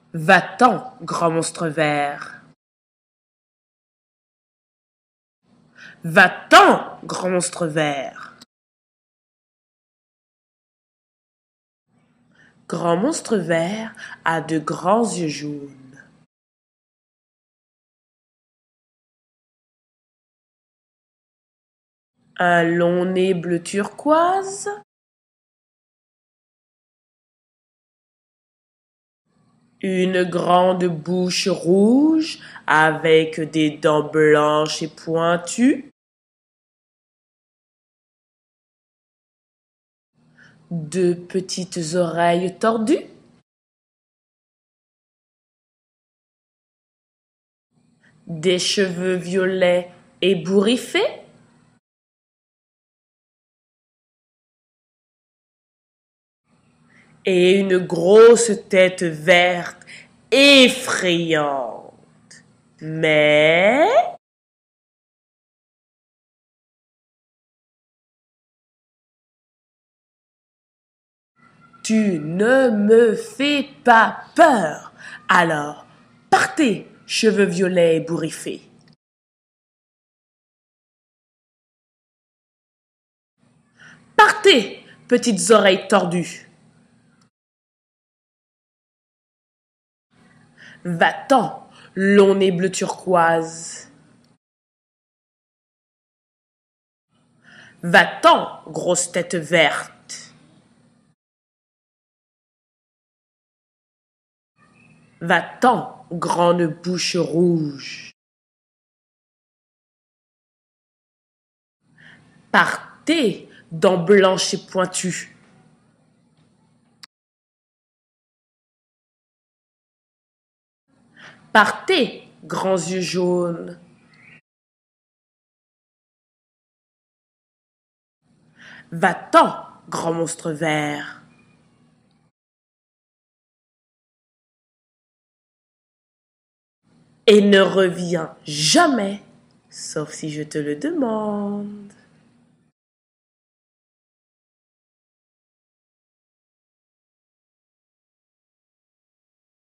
Va-t'en, grand monstre vert. Va-t'en, grand monstre vert. Grand monstre vert a de grands yeux jaunes. Un long nez bleu turquoise. Une grande bouche rouge avec des dents blanches et pointues. Deux petites oreilles tordues. Des cheveux violets ébouriffés. Et une grosse tête verte effrayante. Mais tu ne me fais pas peur. Alors, partez, cheveux violets ébouriffés. Partez, petites oreilles tordues. Va-t'en, long nez bleu turquoise. Va-t'en, grosse tête verte. Va-t'en, grande bouche rouge. Partez, dents blanches et pointues. Partez, grands yeux jaunes. Va-t'en, grand monstre vert. Et ne reviens jamais, sauf si je te le demande.